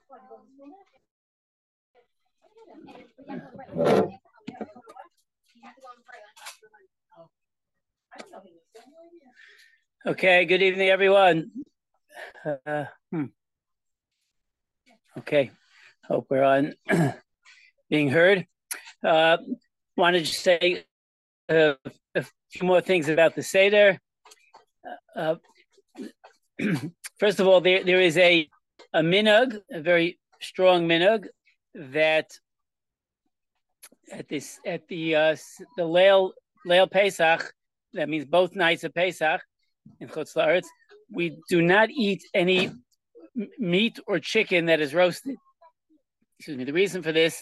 Okay, good evening, everyone. Okay, hope we're on being heard. Wanted to say a few more things about the Seder. First of all, there is a minhag, a very strong minhag, that at the Leil Pesach, that means both nights of Pesach in Chutz La'aretz, we do not eat any meat or chicken that is roasted. Excuse me. The reason for this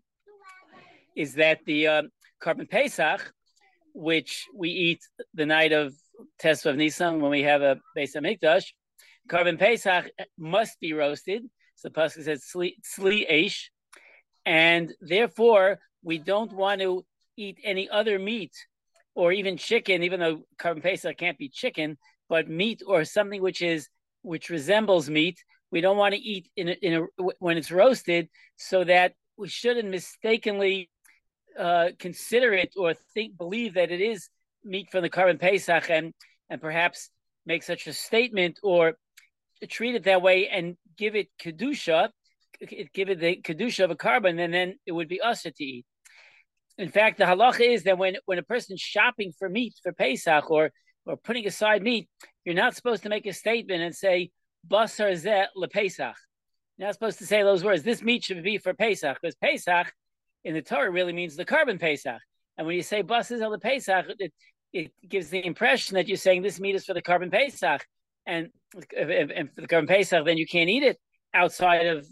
is that the Korban Pesach, which we eat the night of Tesvav of Nisan when we have a Beis Hamikdash, Korban Pesach must be roasted. So the pasuk says Sli Eish, and therefore we don't want to eat any other meat or even chicken, even though Korban Pesach can't be chicken, but meat or something which resembles meat. We don't want to eat when it's roasted, so that we shouldn't mistakenly consider it or believe that it is meat from the Korban Pesach and perhaps make such a statement or treat it that way and give it kedusha, give it the kedusha of a korban, and then it would be usher to eat. In fact, the halacha is that when a person's shopping for meat for Pesach or putting aside meat, you're not supposed to make a statement and say basar zeh lePesach. You're not supposed to say those words. This meat should be for Pesach, because Pesach in the Torah really means the Korban Pesach. And when you say basar zeh lePesach, it gives the impression that you're saying this meat is for the Korban Pesach, and for the Korban Pesach, then you can't eat it outside of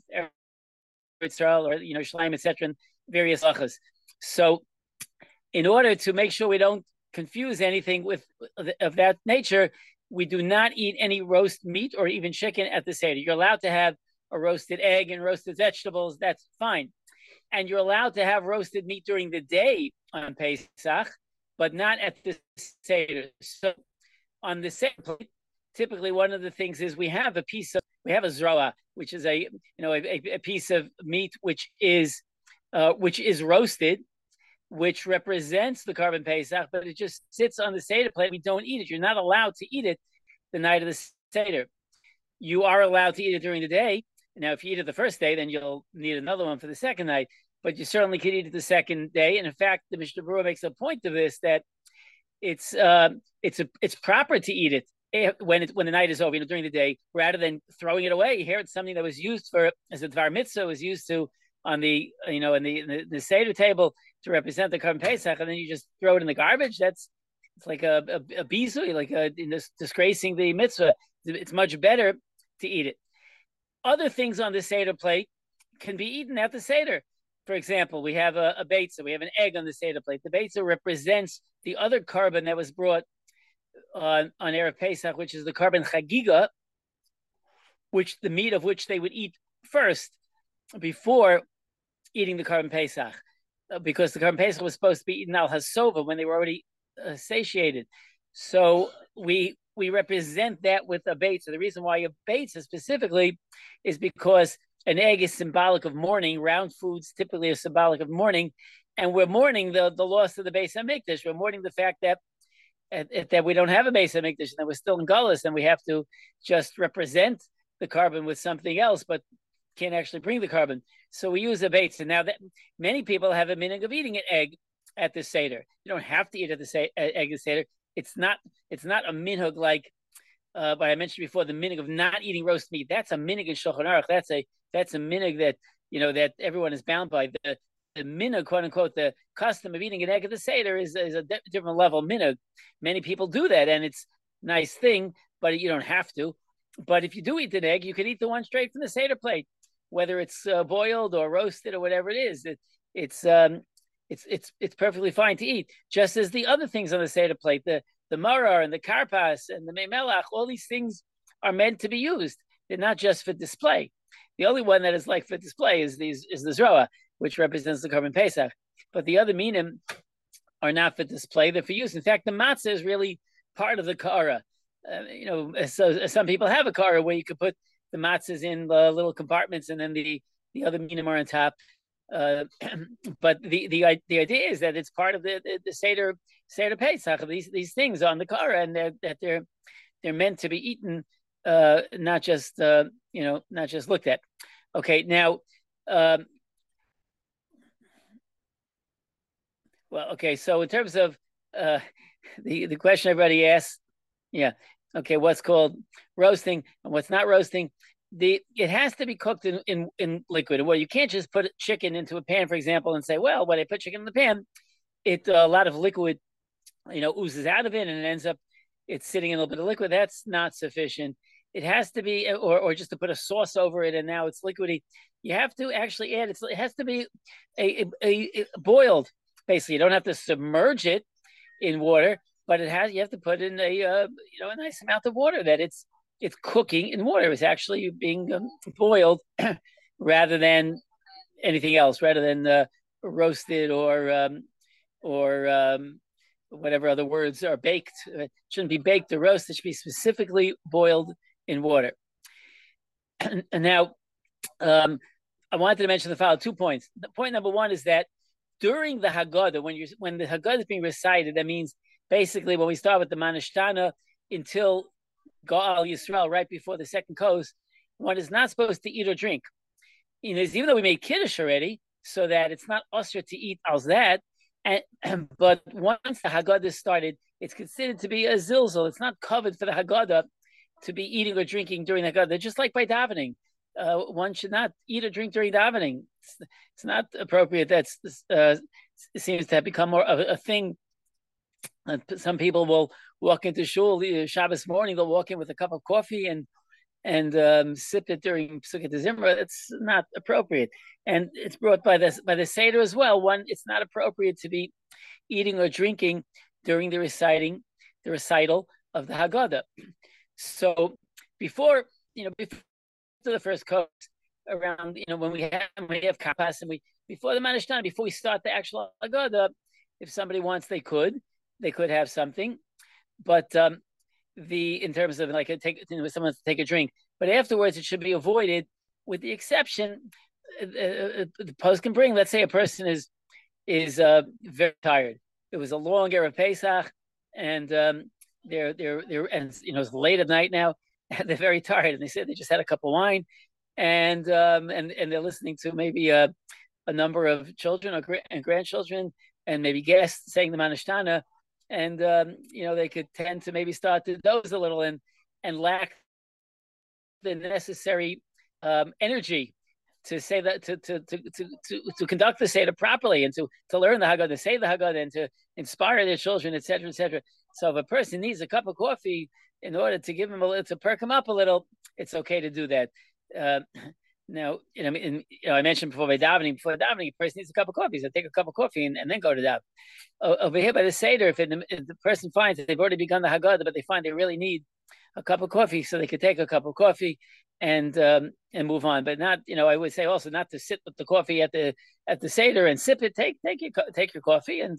Israel or Shleim, etc., and various halachas. So, in order to make sure we don't confuse anything of that nature, we do not eat any roast meat or even chicken at the Seder. You're allowed to have a roasted egg and roasted vegetables. That's fine. And you're allowed to have roasted meat during the day on Pesach, but not at the Seder. So on the Seder, typically one of the things is we have a zroa, which is a piece of meat which is roasted, which represents the Korban Pesach, but it just sits on the Seder plate. We don't eat it. You're not allowed to eat it the night of the Seder. You are allowed to eat it during the day. Now, if you eat it the first day, then you'll need another one for the second night. But you certainly could eat it the second day. And in fact, the Mishnah Berurah makes a point of this, that it's proper to eat it when the night is over, during the day, rather than throwing it away. Here it's something that was used for, as a Dvar Mitzvah was used to on the in the Seder table to represent the Korban Pesach, and then you just throw it in the garbage. It's like a bizui, like disgracing the mitzvah. It's much better to eat it. Other things on the Seder plate can be eaten at the Seder. For example, we have a beitza, we have an egg on the Seder plate. The beitza represents the other korban that was brought on Erev Pesach, which is the korban chagiga, which the meat of which they would eat first before eating the Korban Pesach, because the Korban Pesach was supposed to be eaten al hasova when they were already satiated. So we represent that with a beitza. The reason why a beitza specifically is because an egg is symbolic of mourning. Round foods typically are symbolic of mourning, and we're mourning the loss of the Beis Hamikdash. We're mourning the fact that we don't have a Beis Hamikdash and that we're still in Galus, and we have to just represent the korban with something else, but can't actually bring the korban. So we use a beitza. Now, that many people have a minhag of eating an egg at the Seder. You don't have to eat egg at the Seder. It's not a minhag like but I mentioned before, the minhag of not eating roast meat. That's a minhag in Shulchan Aruch. That's a minhag that that everyone is bound by. The minhag, quote unquote, the custom of eating an egg at the Seder is a different level minhag. Many people do that, and it's a nice thing, but you don't have to. But if you do eat an egg, you can eat the one straight from the Seder plate, whether it's boiled or roasted or whatever it is. It's perfectly fine to eat, just as the other things on the Seder plate, the marar and the karpas and the meimelach. All these things are meant to be used. They're not just for display. The only one that is like for display is the zroa, which represents the Korban Pesach. But the other minim are not for display; they're for use. In fact, the matzah is really part of the kara. So some people have a kara where you could put matzahs in the little compartments, and then the other minim are on top. But the idea is that it's part of the Seder Pesach. These things on the Kara, and they're meant to be eaten, not just not just looked at. Okay, now, well, okay. So in terms of the question everybody asks, yeah, okay, what's called roasting and what's not roasting? It has to be cooked in liquid. Well, you can't just put chicken into a pan, for example, and say, well, when I put chicken in the pan, a lot of liquid, oozes out of it, and it ends up it's sitting in a little bit of liquid. That's not sufficient. It has to be, or just to put a sauce over it, and now it's liquidy. You have to actually add. It has to be a boiled. Basically, you don't have to submerge it in water, but you have to put in a nice amount of water that it's cooking in water. It's actually being boiled rather than anything else, rather than roasted or whatever other words are baked. It shouldn't be baked or roasted. It should be specifically boiled in water. And now, I wanted to mention the following 2 points. The point number one is that during the Haggadah, when the Haggadah is being recited, that means basically when we start with the Manashtana until Go'al Yisrael, right before the second course, one is not supposed to eat or drink. Even though we made Kiddush already, so that it's not usher to eat as that, but once the Haggadah started, it's considered to be a zilzal. It's not covered for the Haggadah to be eating or drinking during the Haggadah. Just like by davening, one should not eat or drink during davening. It's not appropriate. It seems to have become more of a thing. Some people will walk into shul Shabbos morning. They'll walk in with a cup of coffee and sip it during Sukkot Zimra. It's not appropriate, and it's brought by the Seder as well. It's not appropriate to be eating or drinking during the recital of the Haggadah. So before the first course, around when we have kapas and before the Manashtana, before we start the actual Haggadah, if somebody wants, they could have something, but in terms of like someone to take a drink, but afterwards it should be avoided, with the exception the post can bring. Let's say a person is very tired. It was a long Erev Pesach, and they're and it's late at night now, and they're very tired, and they said they just had a cup of wine, and they're listening to maybe a number of children and grandchildren and maybe guests saying the Manashtana. And they could tend to maybe start to doze a little and lack the necessary energy to say that to conduct the Seder properly, and to learn the Haggadah, to say the Haggadah, and to inspire their children, etc., etc. So if a person needs a cup of coffee in order to give him to perk him up a little, it's okay to do that. Now, I mentioned before davening, a person needs a cup of coffee, so take a cup of coffee and then go to daven. Over here by the Seder, if the person finds that they've already begun the Haggadah, but they find they really need a cup of coffee, so they could take a cup of coffee and move on. But not, I would say also not to sit with the coffee at the Seder and sip it. Take your coffee and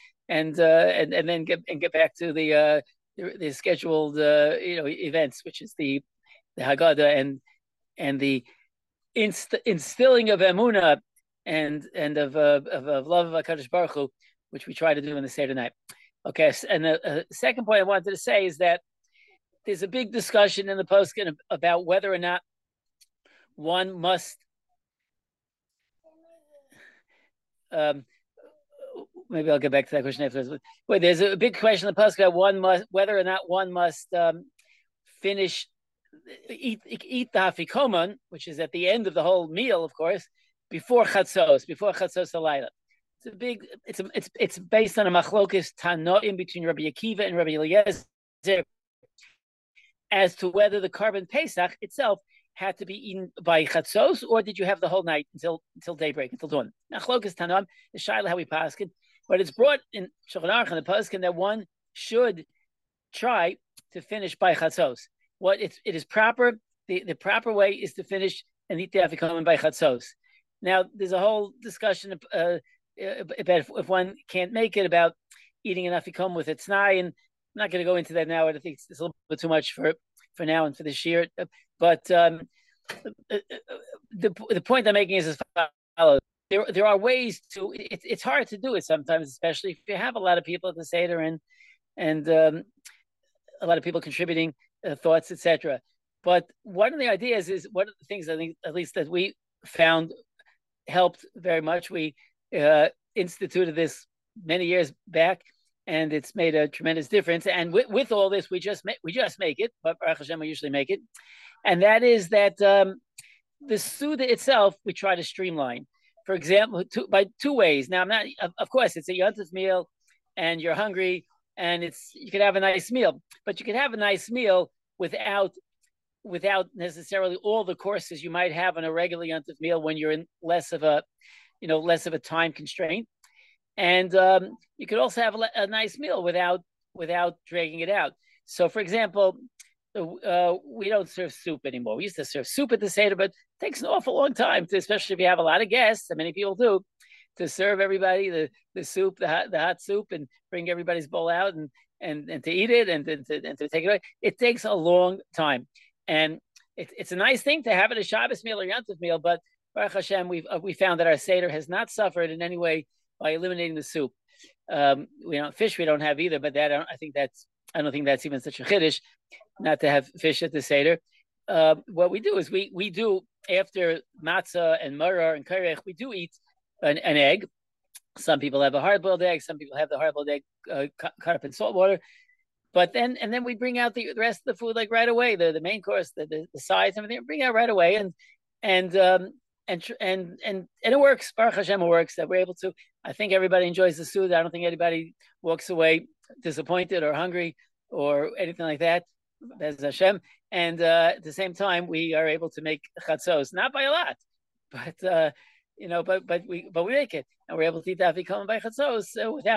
then get back to the scheduled events, which is the Haggadah and the instilling of emunah and of love of HaKadosh Baruch Hu, which we try to do in the Seder night. Okay, and the second point I wanted to say is that there's a big discussion in the poskim about whether or not one must maybe I'll get back to that question afterwards. But there's a big question in the poskim about whether or not one must eat the hafikoman, which is at the end of the whole meal, of course, before chatzos halayla. It's based on a machlokas tanoim between Rabbi Akiva and Rabbi Eliezer as to whether the Korban Pesach itself had to be eaten by chatzos, or did you have the whole night until daybreak, until dawn? Machlokas tanoim is shaila how we paskin, but it's brought in Shulchan Aruch and the paskin that one should try to finish by chatzos. It is proper. The proper way is to finish and eat the afikoman by chatzos. Now, there's a whole discussion about if one can't make it, about eating an afikoman with its tnai, and I'm not going to go into that now. I think it's a little bit too much for now and for this year. But the point I'm making is as follows. There are ways to. It's hard to do it sometimes, especially if you have a lot of people at the Seder and a lot of people contributing thoughts, etc. But one of the ideas is one of the things I think, at least that we found helped very much. We instituted this many years back, and it's made a tremendous difference. And with all this, we just make it, but Baruch Hashem, we usually make it. And that is that the Suda itself, we try to streamline. For example, by two ways. Now, I'm not, of course, it's a Yontif meal, and you're hungry, and you could have a nice meal, but you could have a nice meal without necessarily all the courses you might have on a regular Yontif meal when you're in less of a time constraint. And you could also have a nice meal without dragging it out. So, for example, we don't serve soup anymore. We used to serve soup at the Seder, but it takes an awful long time, especially if you have a lot of guests, and many people do, to serve everybody the soup, the hot soup, and bring everybody's bowl out and to eat it and to take it away. It takes a long time, and it's a nice thing to have it a Shabbos meal or Yontif meal. But Baruch Hashem, we found that our Seder has not suffered in any way by eliminating the soup. Fish we don't have either, but I don't think that's even such a chiddush not to have fish at the Seder. What we do is we do, after matzah and maror and karech, we do eat an egg. Some people have a hard-boiled egg. Some people have the hard-boiled egg cut up in salt water. But then we bring out the rest of the food like right away. The main course, the sides, everything, bring out right away, and it works. Baruch Hashem, it works that we're able to. I think everybody enjoys the food. I don't think anybody walks away disappointed or hungry or anything like that. Bez Hashem. And at the same time, we are able to make chatzos, not by a lot, but but we make it, and we're able to eat afikam by chatzos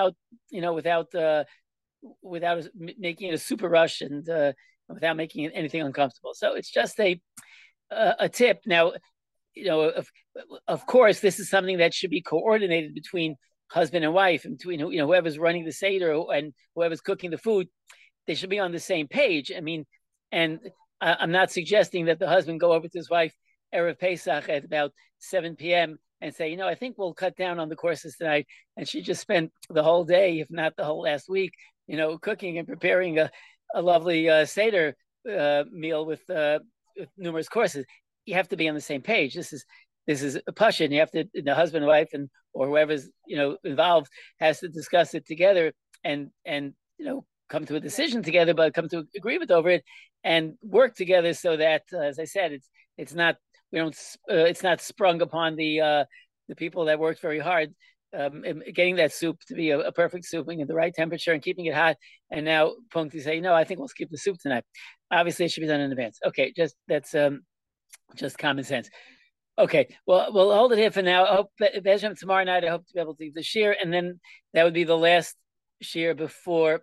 without making it a super rush and without making it anything uncomfortable. So it's just a tip. Now, of course, this is something that should be coordinated between husband and wife, and between whoever's running the Seder and whoever's cooking the food. They should be on the same page. I mean, and I'm not suggesting that the husband go over to his wife Erev Pesach at about 7 p.m. and say, I think we'll cut down on the courses tonight. And she just spent the whole day, if not the whole last week, cooking and preparing a lovely Seder meal with numerous courses. You have to be on the same page. This is a passion. You have to, the husband and wife or whoever's involved has to discuss it together and come to a decision together, but come to agreement over it and work together so that, as I said, it's not sprung upon the people that worked very hard getting that soup to be a perfect soup at the right temperature and keeping it hot. And now Punkti say, no, I think we'll skip the soup tonight. Obviously, it should be done in advance. Okay, that's just common sense. Okay, well, we'll hold it here for now. I hope tomorrow night, I hope to be able to do the shir, and then that would be the last shir before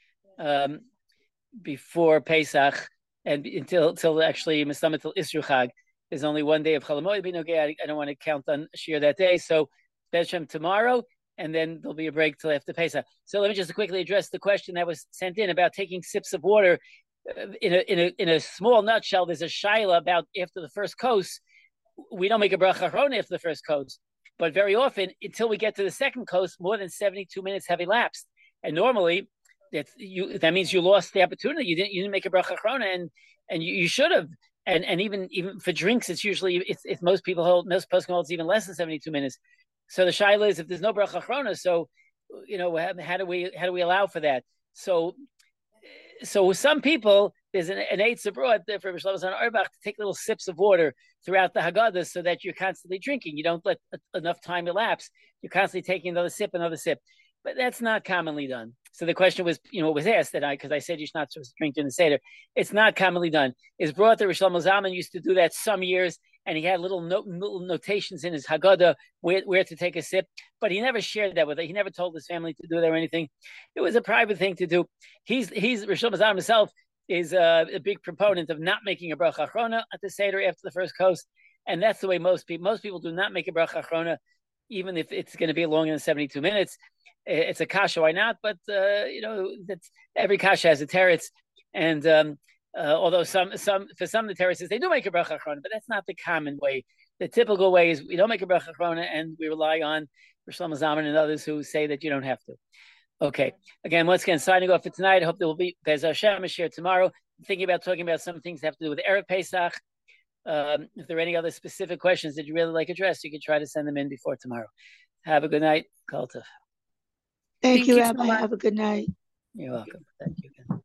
Pesach, and until actually Mistam until Isru Chag. There's only one day of Chol Hamoed. I don't want to count on shir that day. So Pesach tomorrow, and then there'll be a break till after Pesach. So let me just quickly address the question that was sent in about taking sips of water. In a small nutshell, there's a shaila about after the first course. We don't make a bracha achrona after the first course, but very often until we get to the second course, more than 72 minutes have elapsed, and normally that means you lost the opportunity. You didn't make a bracha achrona, and you should have. And even for drinks, it's usually it's most people hold, most poskim holds even less than 72 minutes. So the shaila is, if there's no bracha achrona, so how do we allow for that? So some people, there's an eitz abroad for Rosh Hashanah Arbach to take little sips of water throughout the Haggadah so that you're constantly drinking. You don't let enough time elapse. You're constantly taking another sip. But that's not commonly done. So the question was, was asked because I said you're not supposed to drink during the Seder. It's not commonly done. It's brought that Rosh Zalman used to do that some years, and he had little notations in his Haggadah where to take a sip, but he never shared that with it. He never told his family to do that or anything. It was a private thing to do. Rosh Zalman himself is a big proponent of not making a bracha achrona at the Seder after the first course, and that's the way most people do not make a bracha achrona, even if it's going to be longer than 72 minutes. It's a kasha, why not? But that's every kasha has a teretz, and Although for some of the terraces they do make a bracha achrona, but that's not the common way. The typical way is we don't make a bracha achrona, and we rely on Shlomo Zalman and others who say that you don't have to. Okay. Again, once again, signing off for tonight. I hope there will be Bez Hashem share tomorrow. I'm thinking about talking about some things that have to do with Erev Pesach. If there are any other specific questions that you really like addressed, you can try to send them in before tomorrow. Have a good night. Kol tov. Thank you, Rabbi. Have a good night. You're welcome. Thank you.